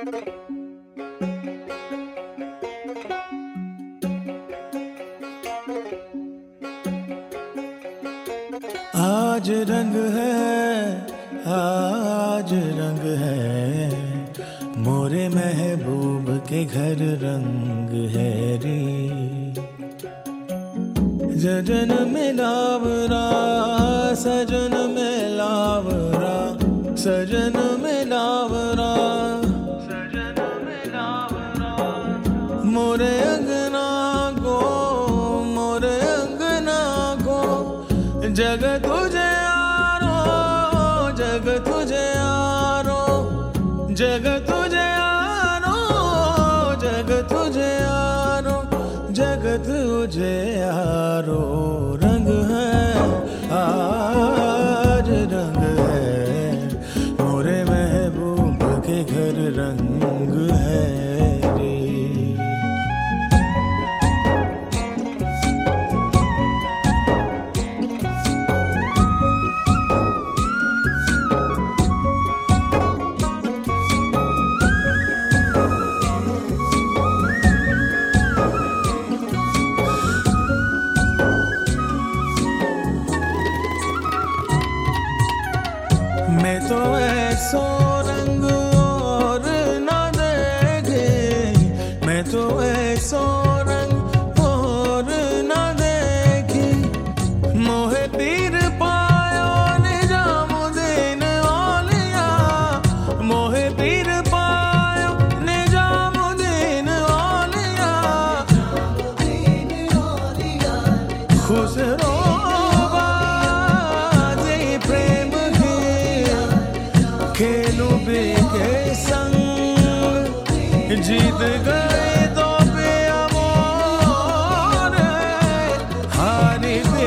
आज रंग है, आज रंग है, मोरे महबूब के घर रंग है रे। सजन मिलावरा, सजन मिलावरा, सजन मिलावरा, सजन मिलावरा, मोरे अंगना को, मोरे अंगना को, जग तुझे यारो, जग तुझे यारो, जग तुझे यारो, जग तुझे यारो, जग तुझे यारो। रंग है, आज रंग है, मोरे महबूब के घर रंग है रे। मैं तो ऐसो रंग और न देखे, मैं तो ऐसो रंग और न देखी, मोहे पीर पायो निजामुद्दीन औलिया, मोहे पीर पायो निजामुद्दीन औलिया, खुसरो खेलूं भी के संग, जीत गए तो भी अमोर, हारी भी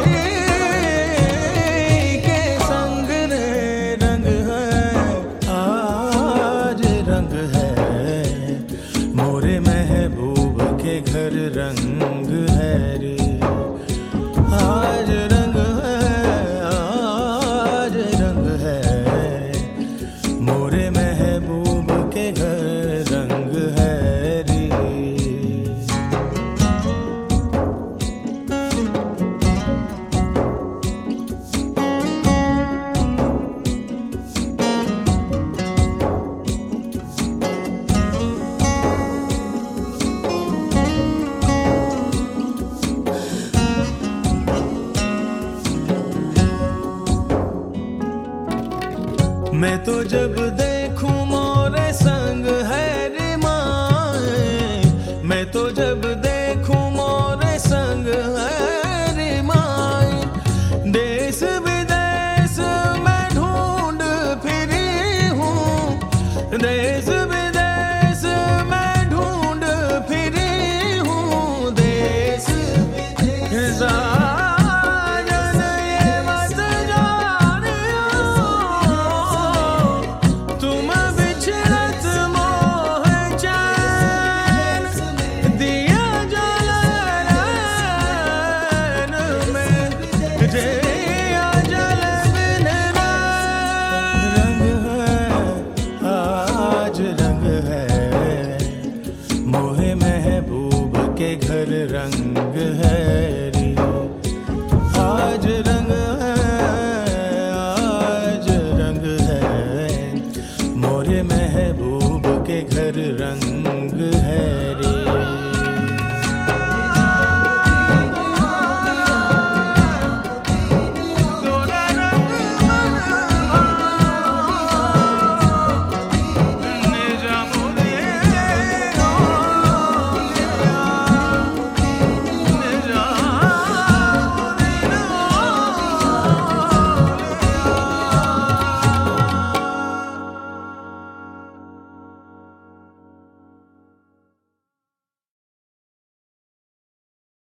के संग रे। रंग है, आज रंग है, मोरे महबूब के घर रंग है रे। आज रंग है, आज रंग है, मोरे महबूब के घर रंग है रे। मैं तो जब देखूं मोरे संग है रे माए, मैं तो जब देखूं मोरे संग है रे माए, देश विदेश में ढूंढ फिरी हूँ, देश विदेश में ढूंढ फिरी हूँ, देश विदेश के घर रंग है रे। आज रंग है, आज रंग है, मोरे महबूब के घर रंग है।